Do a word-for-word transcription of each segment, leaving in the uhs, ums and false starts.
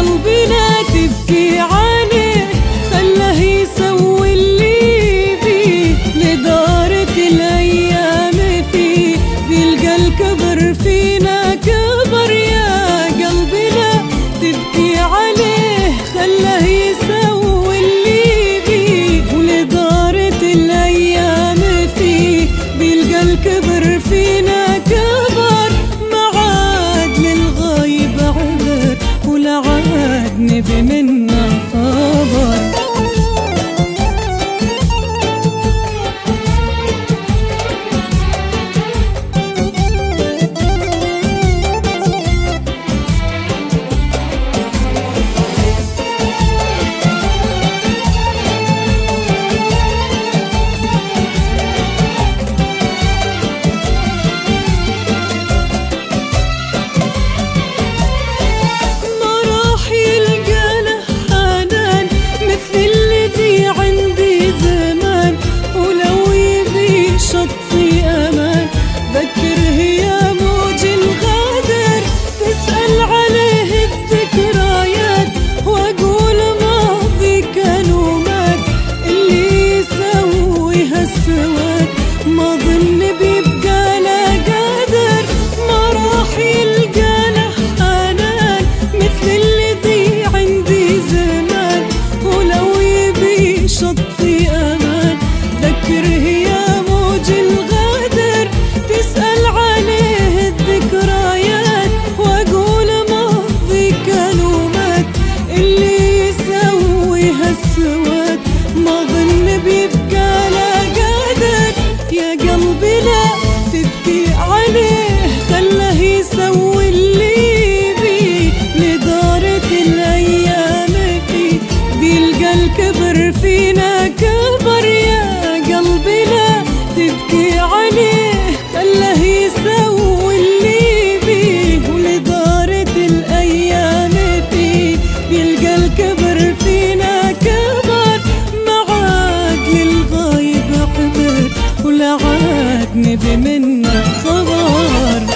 قلبي لا تبكي عليه، خله يسوي اللي بيه، لدارت الأيام فيه بيلقى الكبر فينا كبر. يا قلبي لا تبكي عليه، خله يسوي اللي بيه، ولدارت الأيام فيه بيلقى الكبر فينا كبر. ما عاد للغايب عذر ولا عاد نبي منا خبر. ما ظن بيبقى لا قادر، ما راح يلقى له حنان مثل الذي عندي زمان. ولو يبي شطي امان ذكره يا موج الغادر، تسأل عليه الذكريات واقول ماضي كانوا مات. اللي يسوي هالسواد ما ظن بيبقى لا قادر. يا قلبي لا تبكي عليه، خله يسوي اللي بيه، لدارت الأيام فيه بيلقى الكبر فينا كبر. يا قلبي لا تبكي عليه، خله يسوي اللي بيه، ولدارت الأيام فيه بيلقى الكبر فينا كبر. ما عاد للغايب عذر ولا عاد نبي منا خبر.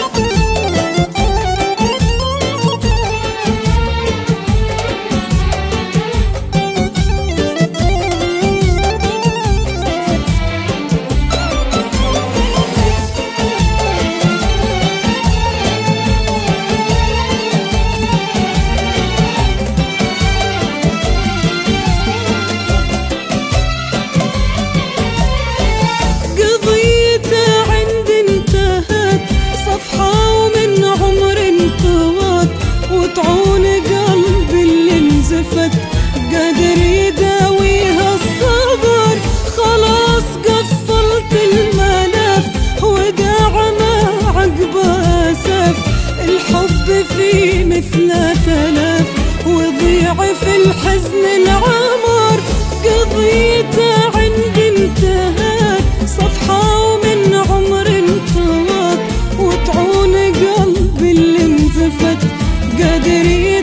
وطعون قلبي اللي انزفت قادر يداويها الصبر. خلاص قفلت الملف وداع ما عقبه سف، الحب فيه مثل تلف وضيع في الحزن العمر. قضيته عندي انتهت صفحة ومن عمر انطوت، وطعون قلبي اللي انزفت قادر